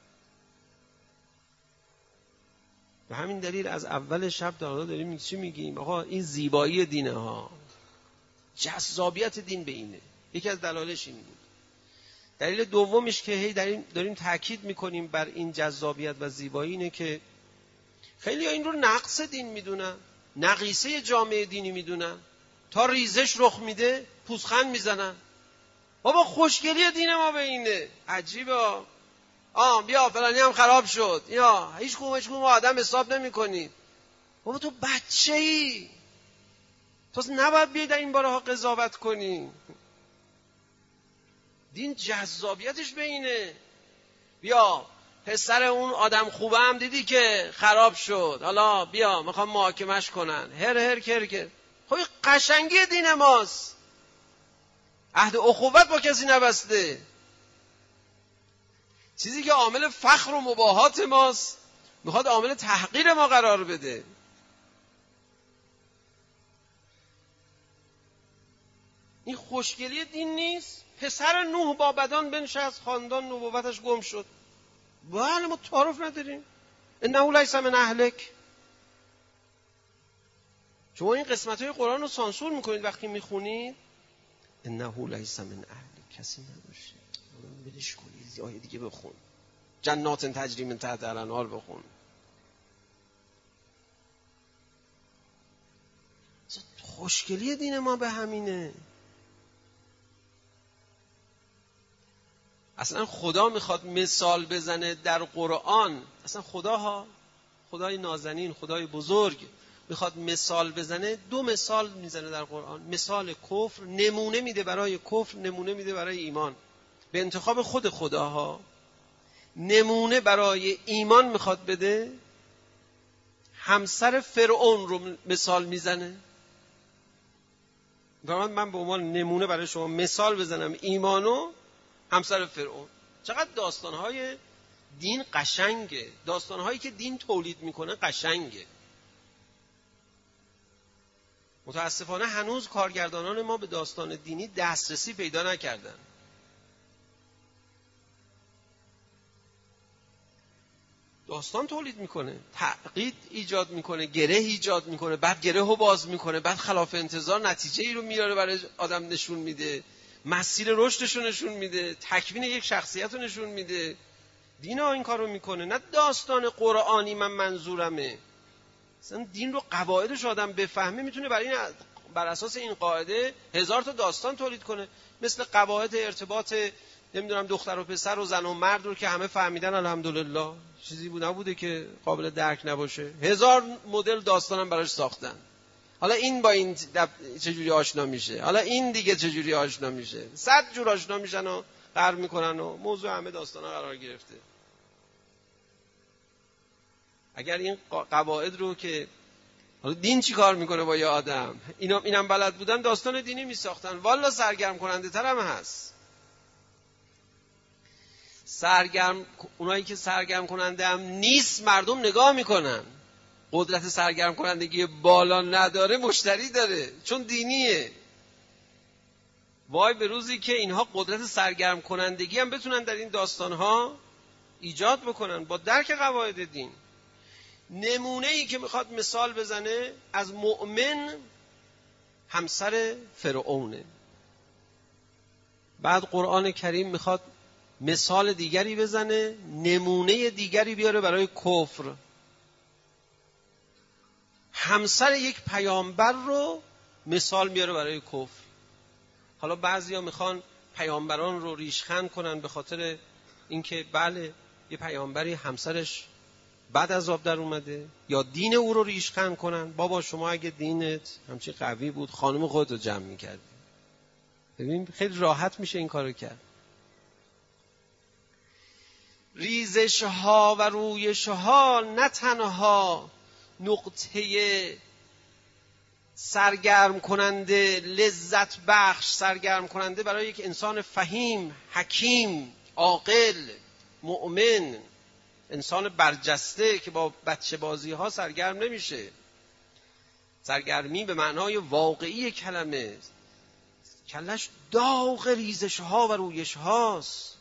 به همین دلیل از اول شب تا حالا داریم چی میگیم؟ آقا این زیبایی دینه ها، جذابیت دین به اینه. یکی از دلایلش این بود. دلیل دومش که هی داریم تاکید میکنیم بر این جذابیت و زیبایی اینه که خیلی ها این رو نقص دین میدونن، نقیصه جامعه دینی میدونن، تا ریزش رخ میده پوزخند میزنن. بابا خوشگلی دین ما به اینه. عجیبه. بیا فلانی هم خراب شد، یا هیچ کدوم آدم حساب نمی کنید. بابا تو بچه ای، تو نباید بیای در این باره ها قضاوت کنی. دین جذابیتش به اینه. بیا پسر اون آدم خوبه هم دیدی که خراب شد، حالا بیا میخوام محاکمش کنن، هر کر. خب این قشنگی دین ماست، عهد اخوت با کسی نبسته. چیزی که عامل فخر و مباهات ماست میخواد عامل تحقیر ما قرار بده. این خوشگلی دین نیست. پسر نوح با بدان بنشست، خاندان نبوتش گم شد. بله ما تعارف نداریم. انه لیس من اهلک. شما این قسمت‌های قرآن رو سانسور میکنید وقتی میخونید. انه لیس من اهلک، کسی نباشه. بلش کنید، آیه دیگه بخون. جنات تجری من تحت الانهار بخون. خوشگلی دین ما به همینه. اصلا خدا میخواد مثال بزنه در قرآن. اصلا خدای نازنین، خدای بزرگ میخواد مثال بزنه. 2 مثال میزنه در قرآن. مثال کفر، نمونه میده برای کفر، نمونه میده برای ایمان، به انتخاب خود خداها. نمونه برای ایمان میخواد بده، همسر فرعون رو مثال میزنه. من به عنوان نمونه برای شما مثال بزنم ایمانو، همسر فرعون. چقدر داستانهای دین قشنگه، داستانهایی که دین تولید میکنه قشنگه. متاسفانه هنوز کارگردانان ما به داستان دینی دسترسی پیدا نکردن. داستان تولید میکنه، تعقید ایجاد میکنه، گره ایجاد میکنه، بعد گره رو باز میکنه، بعد خلاف انتظار نتیجه ای رو میاره برای آدم نشون میده، مسیر رشدش رو نشون میده، تکوین یک شخصیت رو نشون میده. دین ها این کار رو میکنه، نه داستان قرآنی. من منظورمه مثلا دین رو قواعدش آدم بفهمه، میتونه بر اساس این قاعده 1000 تا داستان تولید کنه. مثل قواعد ارتباط نمیدونم دختر و پسر و زن و مرد رو که همه فهمیدن الحمدلله، چیزی نبوده که قابل درک نباشه. 1000 مدل داستانم براش ساختن. حالا این با این چجوری آشنا میشه، حالا این دیگه چجوری آشنا میشه، 100 جور آشنا میشن و قرار میکنن و موضوع همه داستانا قرار گرفته. اگر این قواعد رو که حالا دین چی کار میکنه با یه آدم، اینم بلد بودن داستان دینی میساختن. والا سرگرم کننده تر هم هست. اونایی که سرگرم کننده هم نیست مردم نگاه میکنن. قدرت سرگرم کنندگی بالا نداره، مشتری داره، چون دینیه. وای به روزی که اینها قدرت سرگرم کنندگی هم بتونن در این داستانها ایجاد بکنن با درک قواعد دین. نمونه ای که میخواد مثال بزنه از مؤمن، همسر فرعونه. بعد قرآن کریم میخواد مثال دیگری بزنه، نمونه دیگری بیاره برای کفر. همسر یک پیامبر رو مثال میاره برای کفر. حالا بعضیا میخوان پیامبران رو ریشخند کنن به خاطر اینکه بله یه پیامبری همسرش بعد از آب در اومده، یا دین او رو ریشخند کنن. بابا شما اگه دینت همچین قوی بود خانم خودت رو جمع میکردی. ببین خیلی راحت میشه این کارو کرد. ریزش ها و رویش ها نه تنها نقطه سرگرم کننده، لذت بخش سرگرم کننده برای یک انسان فهیم، حکیم، عاقل، مؤمن، انسان برجسته که با بچه بازی ها سرگرم نمیشه. سرگرمی به معنای واقعی کلمه، کلش داغ ریزش ها و رویش هاست،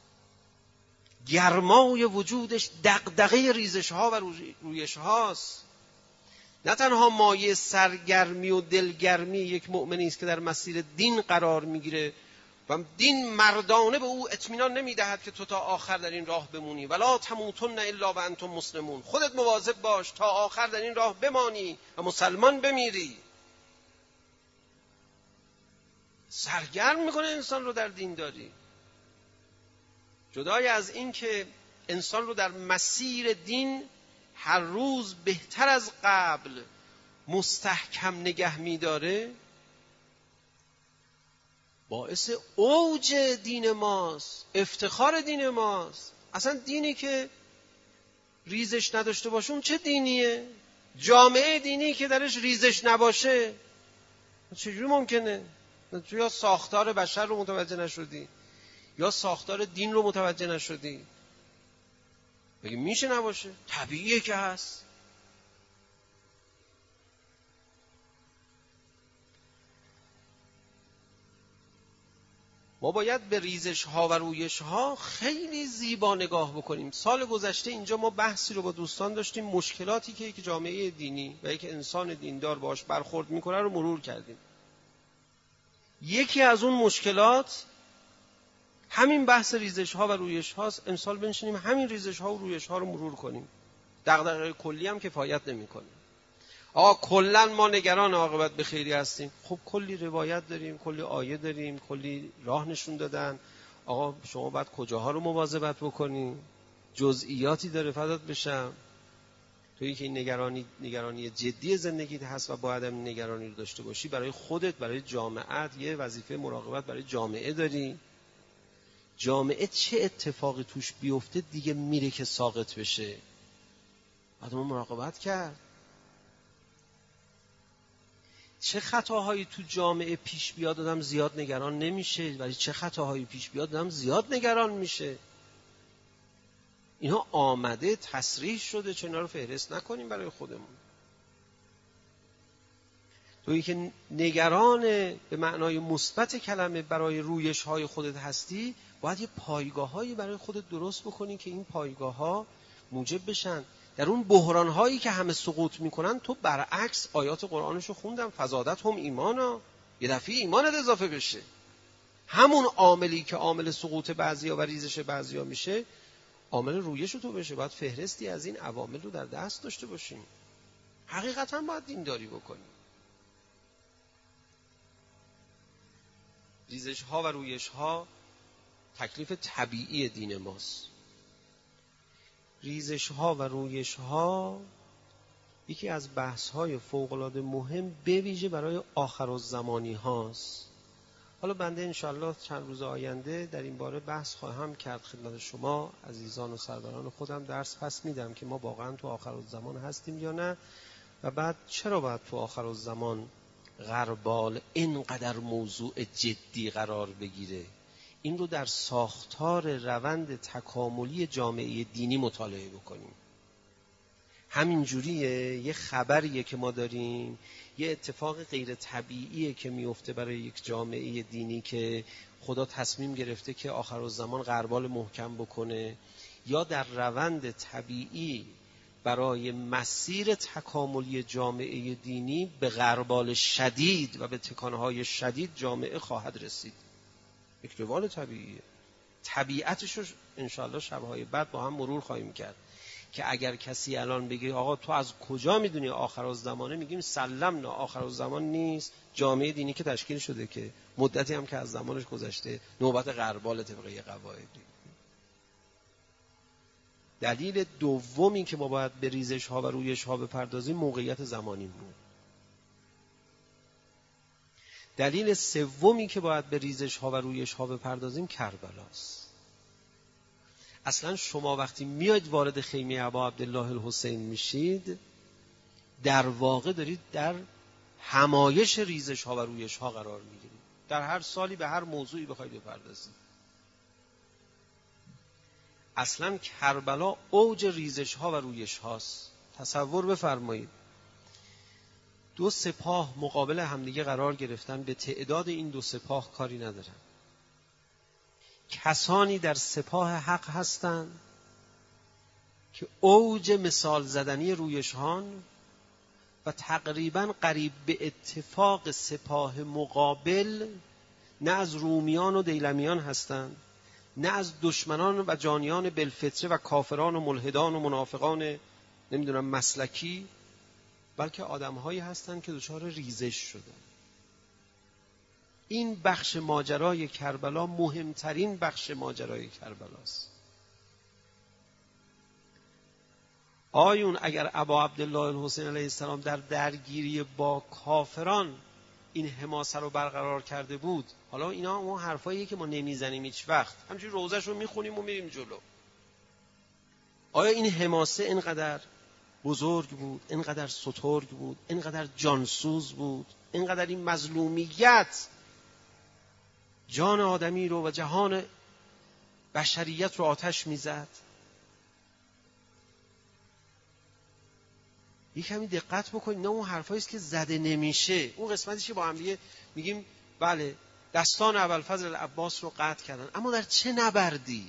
گرمای وجودش دغدغه ریزش ها و رویش هاست. نه تنها مایه سرگرمی و دلگرمی یک مؤمنی است که در مسیر دین قرار میگیره و دین مردانه به او اطمینان نمیدهد که تو تا آخر در این راه بمونی. ولا تموتن الا و انتم مسلمون. خودت مواظب باش تا آخر در این راه بمانی و مسلمان بمیری. سرگرم میکنه انسان رو در دین داری. جدای از این که انسان رو در مسیر دین هر روز بهتر از قبل مستحکم نگه میداره، باعث اوج دین ماست، افتخار دین ماست. اصلا دینی که ریزش نداشته باشه اون چه دینیه؟ جامعه دینی که درش ریزش نباشه چجوری ممکنه؟ تو یا ساختار بشر رو متوجه نشدی یا ساختار دین رو متوجه نشدی. بگی میشه نباشه؟ طبیعیه که هست. ما باید به ریزش ها و رویش ها خیلی زیبا نگاه بکنیم. سال گذشته اینجا ما بحثی رو با دوستان داشتیم، مشکلاتی که یک جامعه دینی و یک انسان دیندار باش برخورد میکنه رو مرور کردیم. یکی از اون مشکلات همین بحث ریزش ها و رویش هاست. امسال بنشینیم همین ریزش ها و رویش ها رو مرور کنیم. دغدغه کلی هم کفایت نمیکنه. کلا ما نگران عاقبت به خیری هستیم. خب کلی روایت داریم، کلی آیه داریم، کلی راه نشون دادن. آقا شما باید کجاها رو مواظبت بکنی، جزئیاتی داره فدات بشم. تویی که این نگرانی جدی زندگیت هست و باید هم نگرانی رو داشته باشی برای خودت، برای جامعت. یه وظیفه مراقبت برای جامعه داری. جامعه چه اتفاقی توش بیفته دیگه میره که ساقط بشه، باید ما مراقبت کرد. چه خطاهایی تو جامعه پیش بیاد آدم زیاد نگران نمیشه، ولی چه خطاهایی پیش بیاد آدم زیاد نگران میشه. اینا آمده تصریح شده، چه اینا رو فهرست نکنیم برای خودمون. تویی که نگران به معنای مثبت کلمه برای رویش های خودت هستی، باید یه پایگاه هایی برای خودت درست بکنی که این پایگاه ها موجب بشن در اون بحران هایی که همه سقوط میکنن تو برعکس آیات قرآنشو خوندم، فزادت هم ایمانا، یه دفعه ایمانت اضافه بشه. همون عاملی که عامل سقوط بعضیا و ریزش بعضیا میشه عامل رویش تو بشه. باید فهرستی از این عوامل رو در دست داشته باشیم. حقیقتا باید دینداری بکنیم. ریزش ها و رویش ها تکلیف طبیعی دین ماست. ریزش ها و رویش ها یکی از بحث های فوق العاده مهم به ویژه برای آخرالزمانی هاست. حالا بنده انشالله چند روز آینده در این باره بحث خواهم کرد خدمت شما عزیزان و سروران خودم. درس پس میدم که ما واقعا تو آخرالزمان هستیم یا نه، و بعد چرا باید تو آخرالزمان غربال اینقدر موضوع جدی قرار بگیره. این رو در ساختار روند تکاملی جامعه دینی مطالعه بکنیم. همین جوریه یه خبریه که ما داریم، یه اتفاق غیر طبیعیه که میفته برای یک جامعه دینی که خدا تصمیم گرفته که آخرالزمان غربال محکم بکنه، یا در روند طبیعی برای مسیر تکاملی جامعه دینی به غربال شدید و به تکانهای شدید جامعه خواهد رسید. یک روال طبیعیه. طبیعتش رو انشاءالله شبهای بعد با هم مرور خواهیم کرد که اگر کسی الان بگه آقا تو از کجا میدونی آخرالزمانه، میگیم سلمنا، آخرالزمان نیست، جامعه دینی که تشکیل شده که مدتی هم که از زمانش گذشته، نوبت غربال طبقه قواعدی. دلیل دومی که ما باید به ریزش ها و رویش ها بپردازیم موقعیت زمانی بود. دلیل سومی که باید به ریزش ها و رویش ها بپردازیم کربلاست. اصلا شما وقتی میاید وارد خیمه ابا عبدالله الحسین میشید، در واقع دارید در همایش ریزش ها و رویش ها قرار میگیرید. در هر سالی به هر موضوعی بخواید بپردازید. اصلا کربلا اوج ریزش ها و رویش هاست. تصور بفرمایید 2 سپاه مقابل همدیگه قرار گرفتن، به تعداد این 2 سپاه کاری ندارن. کسانی در سپاه حق هستند که اوج مثال زدنی رویشان و تقریباً قریب به اتفاق سپاه مقابل نه از رومیان و دیلمیان هستند، نه از دشمنان و جانیان بالفطره و کافران و ملحدان و منافقان نمیدونم مسلکی، بلکه آدم‌هایی هستند که دچار ریزش شدن. این بخش ماجرای کربلا مهمترین بخش ماجرای کربلاست. آیون اگر ابا عبدالله الحسین علیه السلام در درگیری با کافران این حماسه رو برقرار کرده بود، حالا اینا اون حرفاییه که ما نمیزنیم هیچ وقت، همچنین روزش رو میخونیم و میریم جلو. آیا این حماسه اینقدر بزرگ بود، اینقدر سترگ بود، اینقدر جانسوز بود، اینقدر این مظلومیت جان آدمی رو و جهان بشریت رو آتش میزد؟ یک کمی دقت بکنید. نه اون حرفایی است که زده نمیشه. اون قسمتیش که با هم دیگه میگیم بله دستان ابوالفضل العباس رو قطع کردن، اما در چه نبردی؟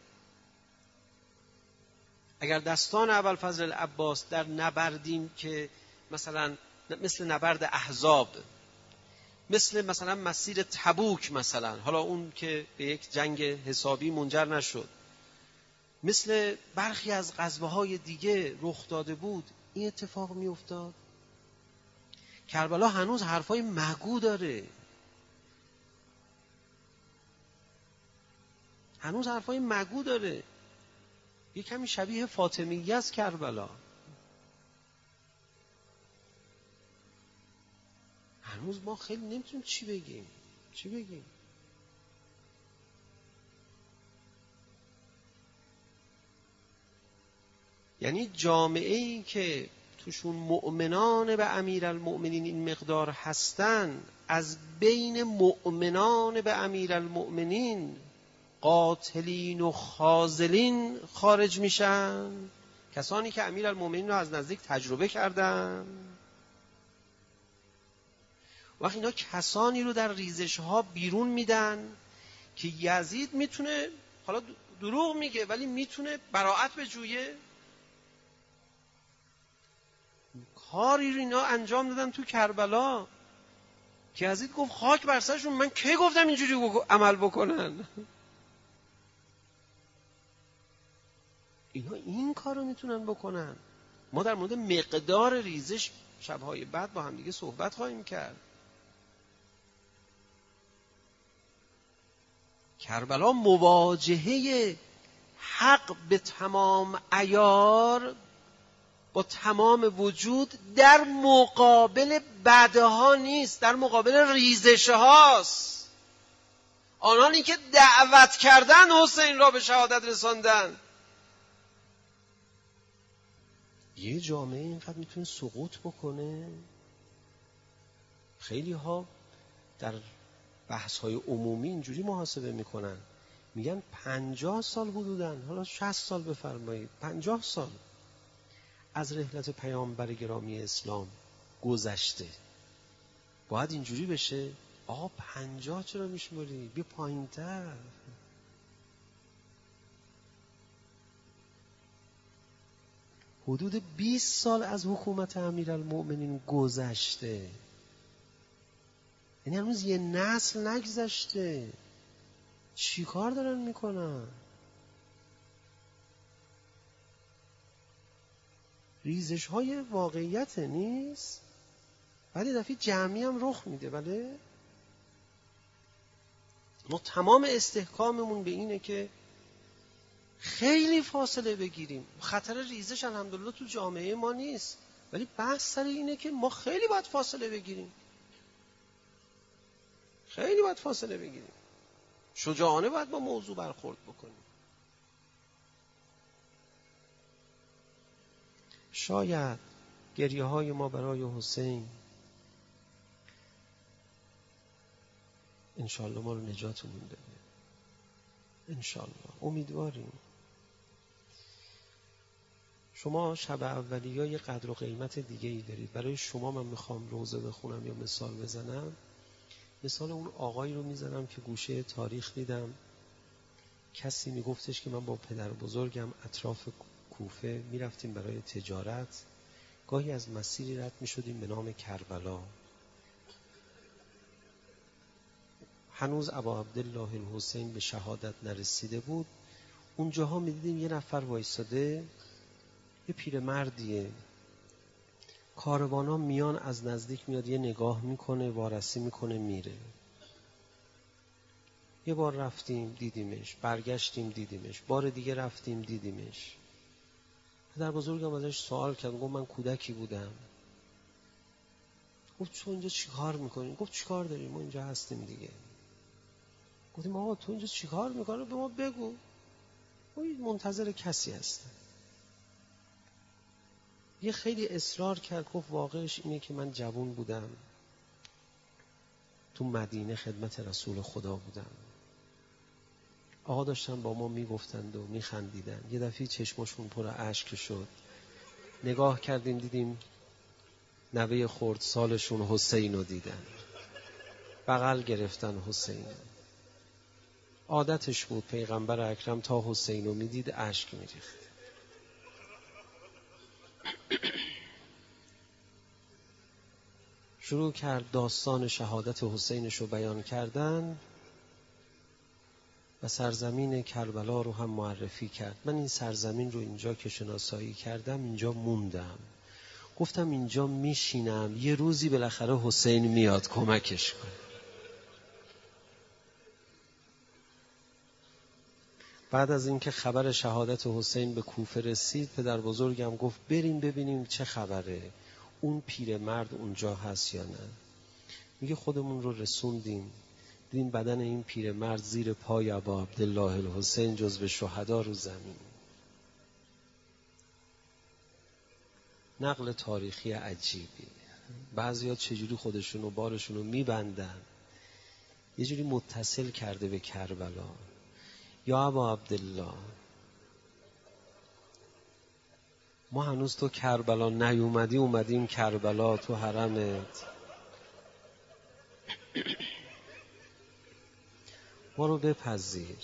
اگر دستان ابوالفضل العباس در نبردیم که مثلا مثل نبرد احزاب، مثلا مسیر تبوک، مثلا حالا اون که به یک جنگ حسابی منجر نشد، مثل برخی از غزوه‌های دیگه رخ داده بود، این اتفاق می افتاد. کربلا هنوز حرفای مگو داره، هنوز حرفای مگو داره. یک کمی شبیه فاطمیه است کربلا. هنوز ما خیلی نمیتونیم چی بگیم. یعنی جامعه‌ای که توشون مؤمنان به امیرالمؤمنین این مقدار هستن، از بین مؤمنان به امیرالمؤمنین قاتلین و خاذلین خارج میشن، کسانی که امیرالمؤمنین رو از نزدیک تجربه کردن. وقتی اینا کسانی رو در ریزش ها بیرون میدن که یزید میتونه، حالا دروغ میگه ولی میتونه براءت بجویه. کاری رو اینا انجام دادن تو کربلا که یزید گفت خاک بر سرشون، من کی گفتم اینجوری عمل بکنن؟ اینا این کار رو میتونن بکنن. ما در مورد مقدار ریزش شبهای بعد با هم دیگه صحبت خواهیم کرد. کربلا مواجهه حق به تمام عیار با تمام وجود در مقابل بدها نیست، در مقابل ریزش هاست. آنانی که دعوت کردن حسین را به شهادت رساندن. یه جامعه اینقدر میتونه سقوط بکنه؟ خیلی ها در بحث های عمومی اینجوری محاسبه میکنن، میگن 50 سال حدوداً، حالا 60 سال بفرمایید، 50 سال از رحلت پیامبر گرامی اسلام گذشته. باید اینجوری بشه؟ آقا 50 چرا میشماری؟ بیا پایین تر. حدود 20 سال از حکومت امیرالمؤمنین گذشته، یعنی هنوز یه نسل نگذشته. چی کار دارن میکنن؟ ریزش های واقعیت نیست، ولی دفعه جمعی هم رخ میده. بله ما تمام استحکاممون به اینه که خیلی فاصله بگیریم. خطر ریزش الحمدلله تو جامعه ما نیست، ولی بحث سر اینه که ما خیلی باید فاصله بگیریم، خیلی باید فاصله بگیریم. شجاعانه باید با موضوع برخورد بکنیم. شاید گریه های ما برای حسین انشالله ما رو نجاتمون بده. انشالله امیدواریم. شما شب اولیه یه قدر و قیمت دیگه ای دارید. برای شما من میخوام روزه بخونم یا مثال بزنم. مثال اون آقایی رو میزنم که گوشه تاریخ دیدم، کسی میگفتش که من با پدر بزرگم اطراف کوفه میرفتیم برای تجارت، گاهی از مسیری رد میشدیم به نام کربلا. هنوز ابا عبدالله الحسین به شهادت نرسیده بود. اونجاها میدیدیم یه نفر وایساده، یه پیرمردیه، کاروانا میان از نزدیک میاد یه نگاه میکنه، وارسی میکنه میره. یه بار رفتیم دیدیمش، برگشتیم دیدیمش، بار دیگه رفتیم دیدیمش. پدر بزرگم ازش سوال کرد، گفت من کودکی بودم. گفت تو اینجا چی کار میکنی؟ گفت چی کار داریم؟ ما اینجا هستیم دیگه. گفتیم آقا تو اینجا چی کار میکنی؟ به ما بگو، ما منتظر کسی هستم. یه خیلی اصرار کرد، گفت واقعش اینه که من جوان بودم، تو مدینه خدمت رسول خدا بودم. آقا داشتن با ما میگفتند و میخندیدن. یه دفعه چشمشون پر اشک شد، نگاه کردیم دیدیم نوه خردسالشون حسین رو دیدن، بغل گرفتن حسین. عادتش بود پیغمبر اکرم تا حسین رو میدید اشک میریخت. شروع کرد داستان شهادت حسینش رو بیان کردن و سرزمین کربلا رو هم معرفی کرد. من این سرزمین رو اینجا که شناسایی کردم اینجا موندم، گفتم اینجا میشینم، یه روزی بالاخره حسین میاد کمکش کنه. بعد از اینکه خبر شهادت حسین به کوفه رسید، پدر بزرگم گفت بریم ببینیم چه خبره، اون پیرمرد اونجا هست یا نه. میگه خودمون رو رسوندیم، دیدیم بدن این پیرمرد زیر پای ابا عبدالله الحسین جزو شهدا رو زمین. نقل تاریخی عجیبی. بعضیا چجوری خودشونو بارشونو میبندن، یه جوری متصل کرده به کربلا. یا ابا عبدالله ما هنوز تو کربلا نیومدی، اومدیم کربلا تو حرمت، ما رو بپذیر.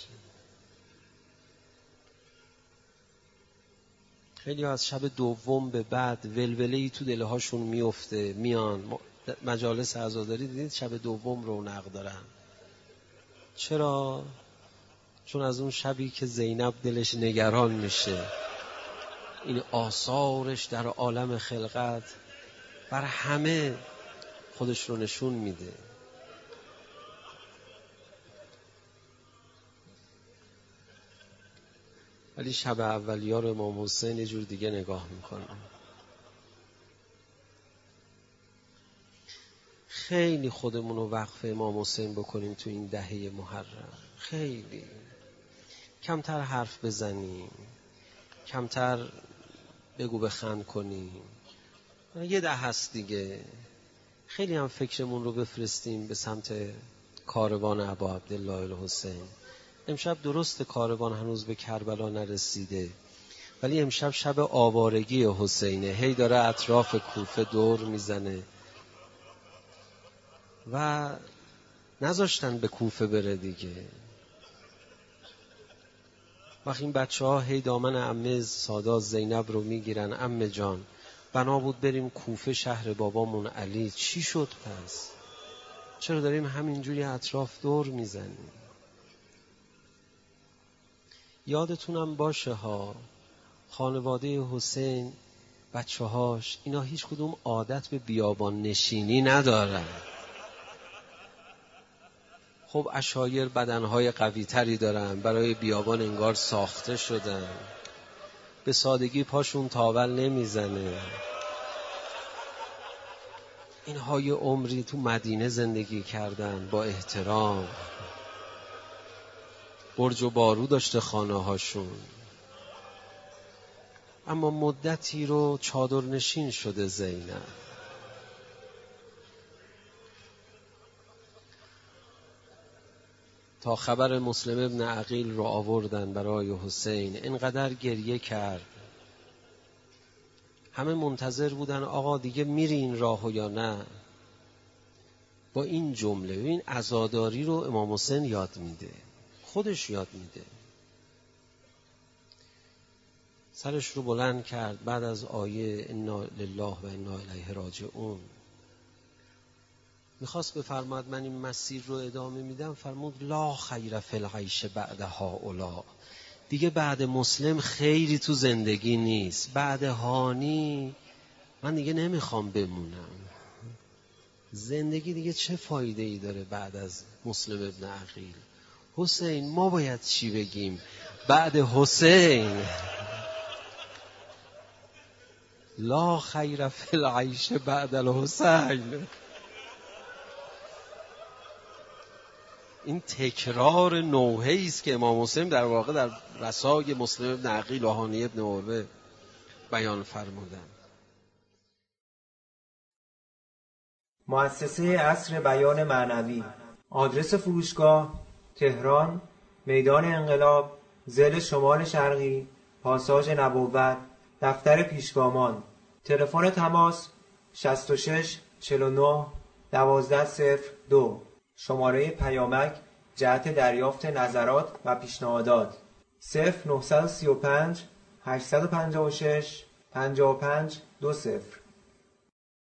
خیلی از شب دوم به بعد ولوله‌ای تو دلهاشون میفته، میان مجالس عزاداری. دیدید شب دوم رونق دارن. چرا؟ چون از اون شبی که زینب دلش نگران میشه، این آثارش در عالم خلقت بر همه خودش رو نشون میده. ولی شب اولیار امام حسین یه جور دیگه نگاه میکنه. خیلی خودمون رو وقف امام حسین بکنیم تو این دهه محرم. خیلی کمتر حرف بزنیم، کمتر بگو بخند کنیم. یه ده هست دیگه. خیلی هم فکرمون رو بفرستیم به سمت کاروان ابا عبدالله الحسین. امشب درست کاروان هنوز به کربلا نرسیده، ولی امشب شب آوارگی حسینه، هی داره اطراف کوفه دور میزنه و نذاشتن به کوفه بره دیگه. وقتی این بچه ها هی دامن عمه سادات زینب رو میگیرن، عمه جان بنا بود بریم کوفه شهر بابامون علی، چی شد پس؟ چرا داریم همینجوری اطراف دور میزنیم؟ یادتونم باشه ها، خانواده حسین بچه هاش اینا هیچ کدوم عادت به بیابان نشینی ندارن. خب عشایر بدنهای قوی تری دارن، برای بیابان انگار ساخته شدن، به سادگی پاشون تاول نمیزنه. اینها یه عمری تو مدینه زندگی کردن با احترام، برج و بارو داشته خانه هاشون، اما مدتی رو چادر نشین شده زینب. تا خبر مسلم ابن عقیل رو آوردن برای حسین، اینقدر گریه کرد. همه منتظر بودن آقا دیگه میری این راهو یا نه. با این جمله، این عزاداری رو امام حسین یاد میده، خودش یاد میده. سرش رو بلند کرد بعد از آیه انا لله و انا الیه راجعون، میخواست بفرماد من این مسیر رو ادامه میدم، فرمود لا خیر فی العیش بعد هؤلاء، دیگه بعد مسلم خیری تو زندگی نیست، بعد هانی من دیگه نمیخوام بمونم. زندگی دیگه چه فایده ای داره بعد از مسلم ابن عقیل؟ حسین ما باید چی بگیم بعد حسین؟ لا خیر فی العیش بعد الحسین. این تکرار نوحه‌ای است که امام حسین در واقع در رسای مسلم ابن عقیل و هانی ابن عروه بیان فرمودند. مؤسسه عصر بیان معنوی. آدرس فروشگاه: تهران، میدان انقلاب، ضلع شمال شرقی، پاساژ نبوت، دفتر پیشگامان. تلفن تماس 66 49 1202. شماره پیامک جهت دریافت نظرات و پیشنهادات 0935 856 55 20.